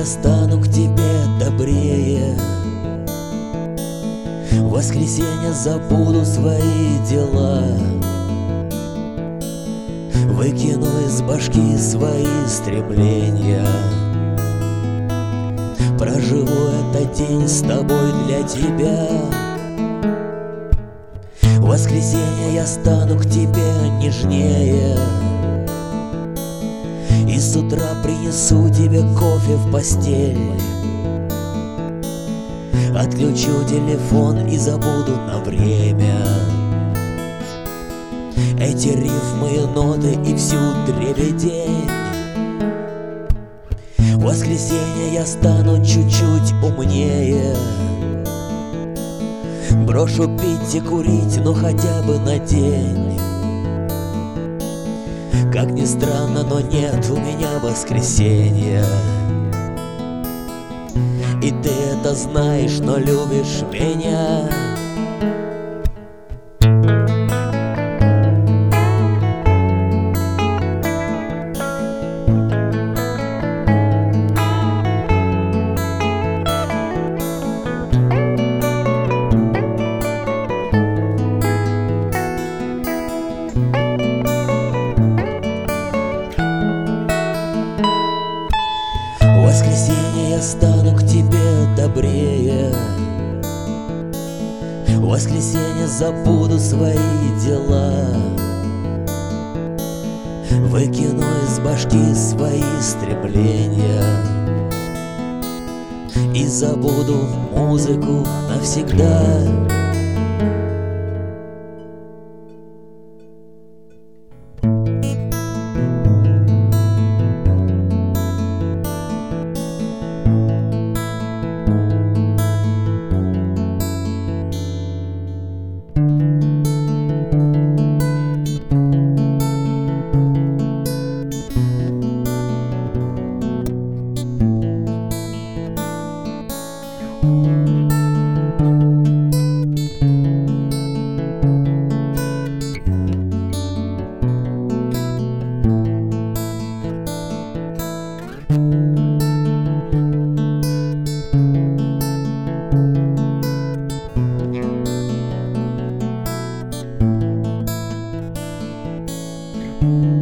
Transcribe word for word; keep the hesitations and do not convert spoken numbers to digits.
я стану к тебе добрее. В воскресенье забуду свои дела, выкину из башки свои стремления. Проживу этот день с тобой для тебя. В воскресенье я стану к тебе нежнее, и с утра принесу тебе кофе в постель. Отключу телефон и забуду на время эти рифмы и ноты и всю дребедень. В воскресенье я стану чуть-чуть умнее, брошу пить и курить, ну хотя бы на день. Как ни странно, но нет у меня воскресенья. И ты это знаешь, но любишь меня. В воскресенье я стану к тебе добрее. В воскресенье забуду свои дела, выкину из башки свои стремления и забуду музыку навсегда. Thank you.